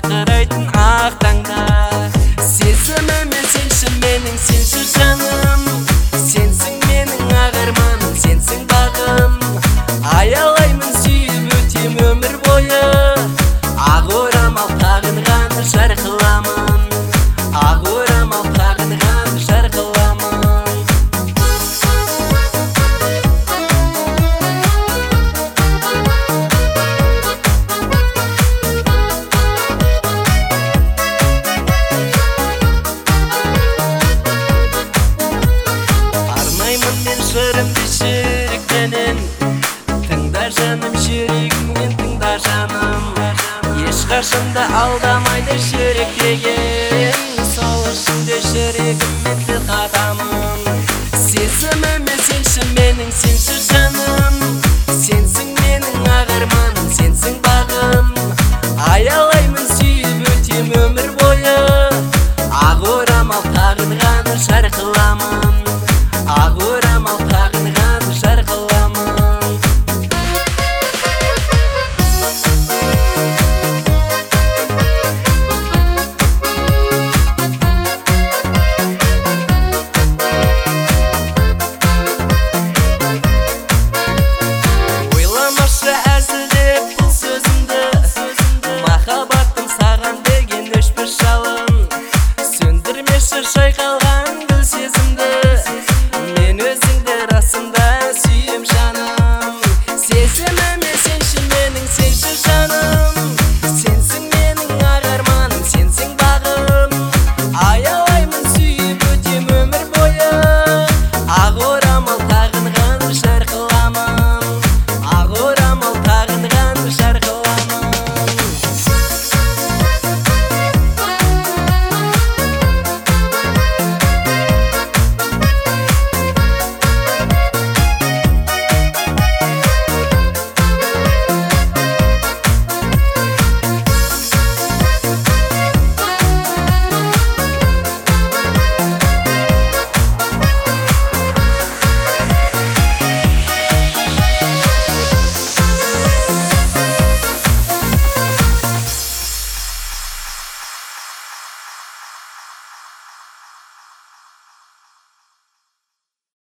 жарқырайтын ақ таңда. Сезіміме сенші менің, сенші жаным, сенсің менің ақ арманым, сенсің бағым. Аялаймын сүйіп өтем өмір бойы, ақ орамал тағынған жарқыламын, ақ орамал тағынған жарқыламын. Арнаймын мен жырымды жүректенен, тыңда жаным жүрегімнен, тыңда жаным. Ешқашанда алдамайды жүрек деген, сол үшін де жүрегіммен тіл қатамын. Сезіміме сенші менің, сенші жаным, сенсің менің ақ арманым, сенсің бағым. Аялаймын сүйіп өтем өмір бойы, ақ орамал тағынған жарқылы